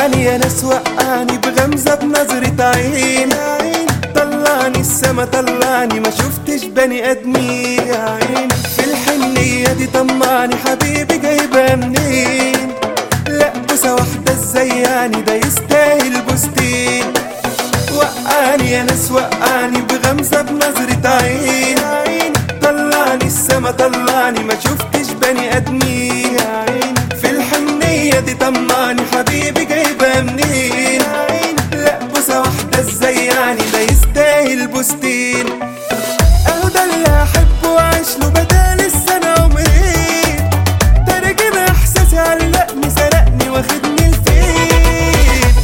وقعني يا ناس وقعني بغمزة بنظرة عين، طلعني السما طلعني ما شفتش بني ادمين يا عين. في الحنية دي طمعني حبيبي جايبها منين؟ لا بوسة واحدة ازاي يعني ده يستاهل بوستين. وقعني يا ناس وقعني بغمزة بنظرة عين، طلعني السما طلعني ما شفتش بني ادمين يا عين. في الحنية دي طمعني حبيبي جايبها منين؟ لا بوسة واحدة ازاي يعني ده يستاهل بوستين. اهو ده اللي احبه واعيش له بدال السنة عمرين، ترجم احساسي علقني سرقني واخدني لفين.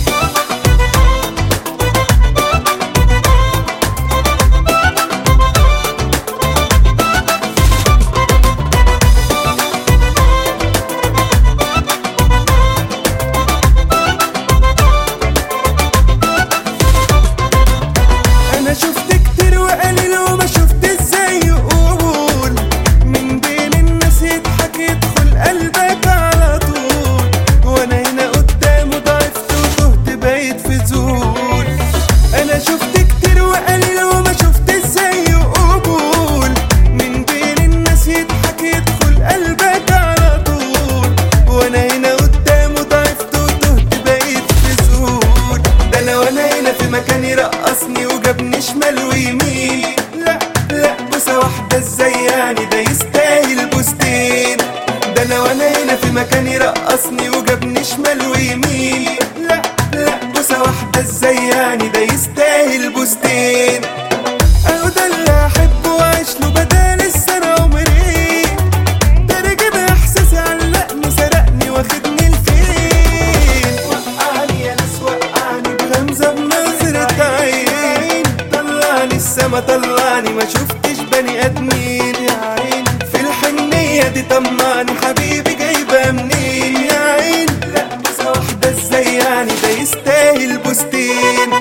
انا شفت كتير وقليل وما شفت ازاي يقول، من بين الناس يضحك يدخل قلبك على طول. وانا هنا قدامه ضعفت وتهت بقيت في زول. انا شفت كتير وقليل وما شفت ازاي يقول، من بين الناس يضحك يدخل قلبك على طول. وانا هنا قدامه ضعفت وتهت بقيت في زول. ده انا وانا هنا في مكاني رقصني وجابني شمال ويمين. لا بوسة واحدة ازاي يعني ده يستاهل بوستين. ده انا وانا هنا في مكاني رقصني وجابني شمال ويمين. لا بوسة واحدة ازاي يعني ده يستاهل بوستين. اهو ده اللي احبه واعيش له بدال السنة عمرين، ترجم احساسي علقني سرقني واخدني لفين. وقعني يا ناس وقعني بغمزة بنظرة عين، طلعني السما طلعني ما شفتش بني ادمين يا عين. في الحنية دي طمعني حبيبي جايبها منين يا عين؟ لا بوسة واحدة ازاي يعني ده يستاهل بوستين.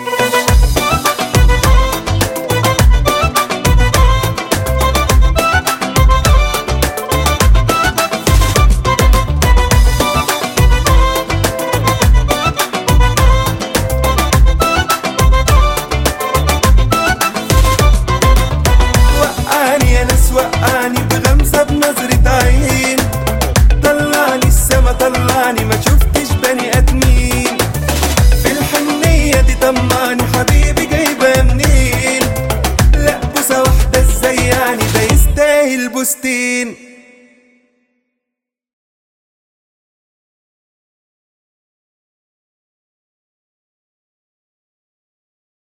وقعني يا ناس وقعني بغمزة بنظرة عين، طلعني السما طلعني ما شفتش بني ادمين. في الحنية دي طمعني حبيبي جايبها منين؟ لا بوسة واحدة ازاي يعني ده يستاهل بوستين.